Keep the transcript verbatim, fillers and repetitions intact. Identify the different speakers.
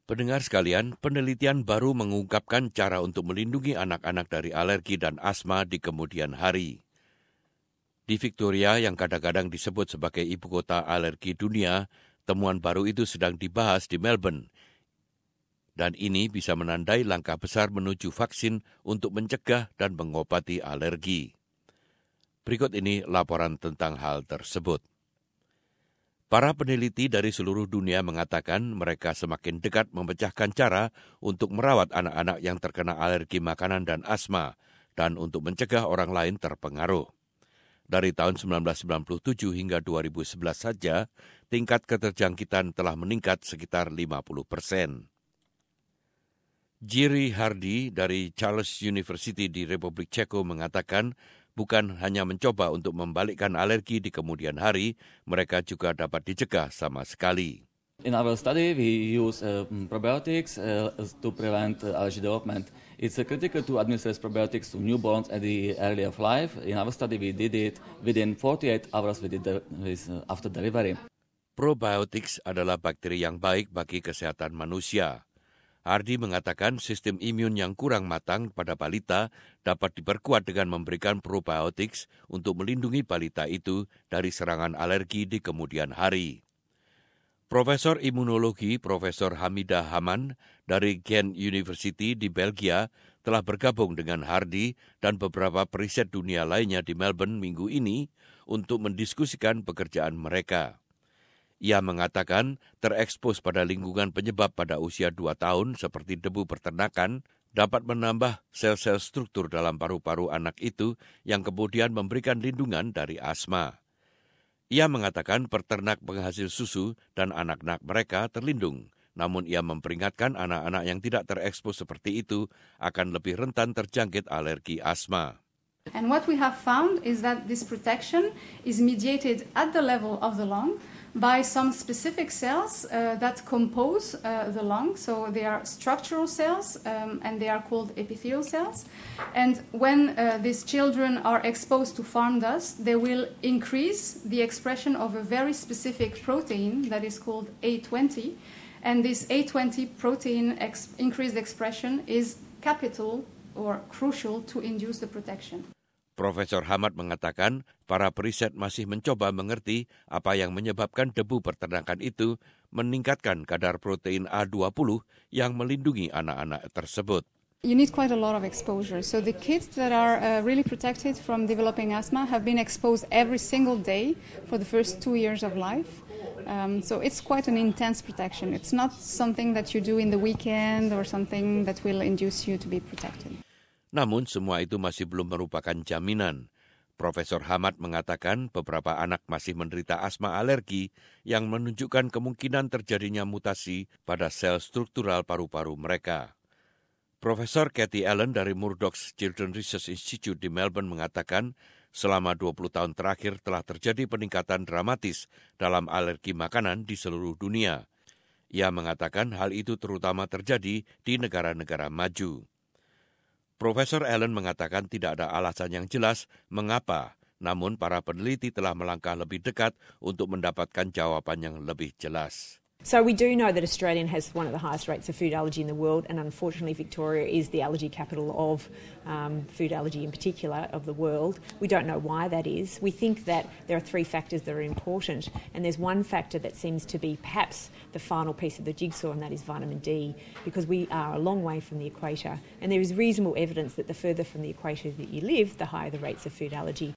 Speaker 1: Pendengar sekalian, penelitian baru mengungkapkan cara untuk melindungi anak-anak dari alergi dan asma di kemudian hari. Di Victoria yang kadang-kadang disebut sebagai ibu kota alergi dunia, temuan baru itu sedang dibahas di Melbourne. Dan ini bisa menandai langkah besar menuju vaksin untuk mencegah dan mengobati alergi. Berikut ini laporan tentang hal tersebut. Para peneliti dari seluruh dunia mengatakan mereka semakin dekat memecahkan cara untuk merawat anak-anak yang terkena alergi makanan dan asma dan untuk mencegah orang lain terpengaruh. Dari tahun sembilan belas sembilan puluh tujuh hingga dua ribu sebelas saja, tingkat keterjangkitan telah meningkat sekitar lima puluh persen. Jiri Hardy dari Charles University di Republik Ceko mengatakan bukan hanya mencoba untuk membalikkan alergi di kemudian hari, mereka juga dapat dicegah sama sekali.
Speaker 2: In our study, we use uh, probiotics uh, to prevent uh, allergy development. It's uh, critical to administer probiotics to newborns at the early of life. In our study, we did it within forty-eight hours with the, with, uh, after delivery.
Speaker 1: Probiotics adalah bakteri yang baik bagi kesehatan manusia. Hardy mengatakan sistem imun yang kurang matang pada balita dapat diperkuat dengan memberikan probiotics untuk melindungi balita itu dari serangan alergi di kemudian hari. Profesor Imunologi Profesor Hamidah Haman dari Ghent University di Belgia telah bergabung dengan Hardy dan beberapa periset dunia lainnya di Melbourne minggu ini untuk mendiskusikan pekerjaan mereka. Ia mengatakan terekspos pada lingkungan penyebab pada usia dua tahun seperti debu peternakan dapat menambah sel-sel struktur dalam paru-paru anak itu yang kemudian memberikan lindungan dari asma. Ia mengatakan peternak penghasil susu dan anak-anak mereka terlindung, namun ia memperingatkan anak-anak yang tidak terekspos seperti itu akan lebih rentan terjangkit alergi asma.
Speaker 3: And what we have found is that this protection is mediated at the level of the lung by some specific cells uh, that compose uh, the lung. So they are structural cells um, and they are called epithelial cells. And when uh, these children are exposed to farm dust, they will increase the expression of a very specific protein that is called A twenty. And this A twenty protein ex- increased expression is capital or crucial to induce the protection.
Speaker 1: Profesor Hamad mengatakan para periset masih mencoba mengerti apa yang menyebabkan debu peternakan itu meningkatkan kadar protein A dua puluh yang melindungi anak-anak tersebut.
Speaker 3: You need quite a lot of exposure. So the kids that are uh, really protected from developing asthma have been exposed every single day for the first two years of life. Um, so it's quite an intense protection. It's not something that you do in the weekend or something that will induce you to be protected.
Speaker 1: Namun semua itu masih belum merupakan jaminan. Profesor Hamad mengatakan beberapa anak masih menderita asma alergi yang menunjukkan kemungkinan terjadinya mutasi pada sel struktural paru-paru mereka. Profesor Kathy Allen dari Murdoch's Children's Research Institute di Melbourne mengatakan selama dua puluh tahun terakhir telah terjadi peningkatan dramatis dalam alergi makanan di seluruh dunia. Ia mengatakan hal itu terutama terjadi di negara-negara maju. Profesor Allen mengatakan tidak ada alasan yang jelas mengapa, namun para peneliti telah melangkah lebih dekat untuk mendapatkan jawaban yang lebih jelas.
Speaker 4: So we do know that Australia has one of the highest rates of food allergy in the world, and unfortunately Victoria is the allergy capital of um, food allergy in particular of the world. We don't know why that is. We think that there are three factors that are important, and there's one factor that seems to be perhaps the final piece of the jigsaw, and that is vitamin D, because we are a long way from the equator, and there is reasonable evidence that the further from the equator that you live, the higher the rates of food allergy.